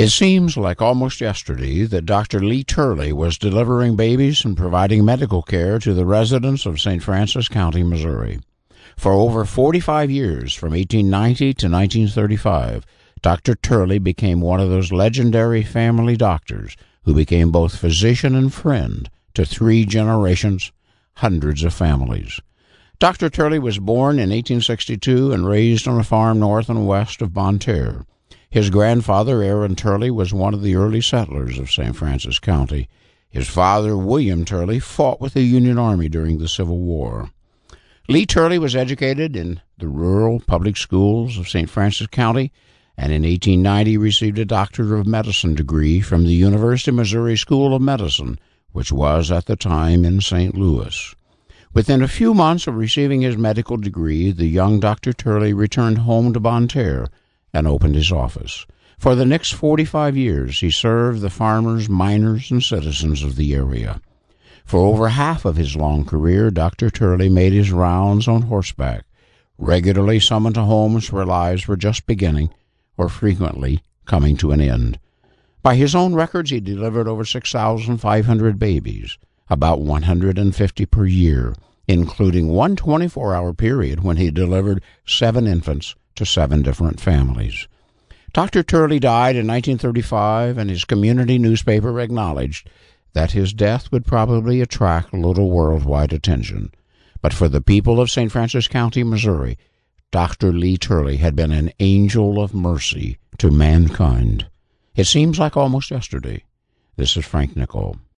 It seems like almost yesterday that Dr. Lee Turley was delivering babies and providing medical care to the residents of St. Francis County, Missouri. For over 45 years, from 1890 to 1935, Dr. Turley became one of those legendary family doctors who became both physician and friend to 3 generations, hundreds of families. Dr. Turley was born in 1862 and raised on a farm north and west of Bonne Terre. His grandfather, Aaron Turley, was one of the early settlers of St. Francis County. His father, William Turley, fought with the Union Army during the Civil War. Lee Turley was educated in the rural public schools of St. Francis County, and in 1890 received a Doctor of Medicine degree from the University of Missouri School of Medicine, which was at the time in St. Louis. Within a few months of receiving his medical degree, the young Dr. Turley returned home to Bonne Terre and opened his office. For the next 45 years, he served the farmers, miners, and citizens of the area. For over half of his long career, Dr. Turley made his rounds on horseback, regularly summoned to homes where lives were just beginning or frequently coming to an end. By his own records, he delivered over 6,500 babies, about 150 per year, including one 24-hour period when he delivered 7 infants to 7 different families. Dr. Turley died in 1935, and his community newspaper acknowledged that his death would probably attract little worldwide attention. But for the people of St. Francis County, Missouri, Dr. Lee Turley had been an angel of mercy to mankind. It seems like almost yesterday. This is Frank Nicole.